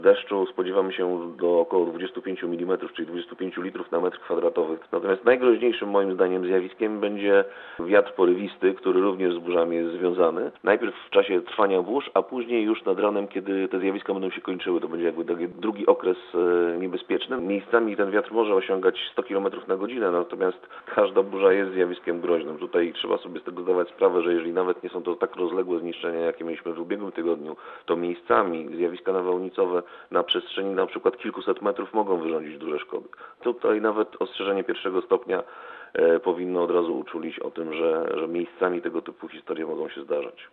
Deszczu spodziewamy się do około 25 mm, czyli 25 litrów na metr kwadratowy. Natomiast najgroźniejszym moim zdaniem zjawiskiem będzie wiatr porywisty, który również z burzami jest związany. Najpierw w czasie trwania burz, a później już nad ranem, kiedy te zjawiska będą się kończyły. To będzie jakby taki drugi okres niebezpieczny. Miejscami ten wiatr może osiągać 100 km na godzinę, natomiast każda burza jest zjawiskiem groźnym. Tutaj trzeba sobie z tego zdawać sprawę, że jeżeli nawet nie są to tak rozległe zniszczenia, jakie mieliśmy w ubiegłym tygodniu, to miejscami zjawiska nawałnicowe na przestrzeni na przykład kilkuset metrów mogą wyrządzić duże szkody. Tutaj nawet ostrzeżenie pierwszego stopnia powinno od razu uczulić o tym, że miejscami tego typu historie mogą się zdarzać.